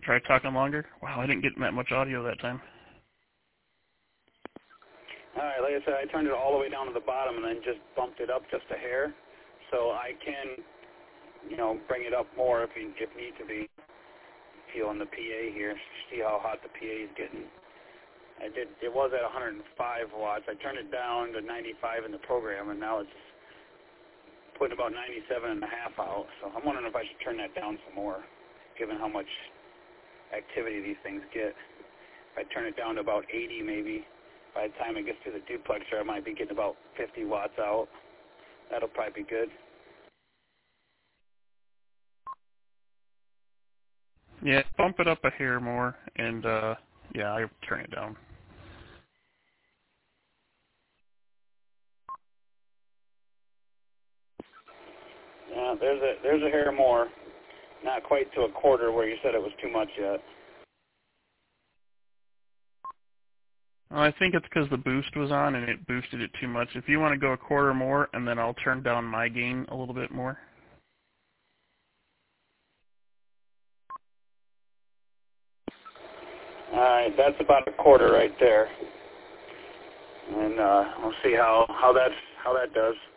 Try talking longer. Wow, I didn't get that much audio that time. All right, like I said, I turned it all the way down to the bottom and then just bumped it up just a hair, so I can, bring it up more if need to be. Feeling the PA here, see how hot the PA is getting. It was at 105 watts. I turned it down to 95 in the program, and now it's putting about 97 and a half out. So I'm wondering if I should turn that down some more, given how much activity these things get. If I turn it down to about 80 maybe, by the time it gets to the duplexer, I might be getting about 50 watts out. That'll probably be good. Yeah, bump it up a hair more, and yeah, I turn it down. Yeah, there's a hair more. Not quite to a quarter where you said it was too much yet. Well, I think it's because the boost was on and it boosted it too much. If you want to go a quarter more, and then I'll turn down my gain a little bit more. All right, that's about a quarter right there, and we'll see how that does.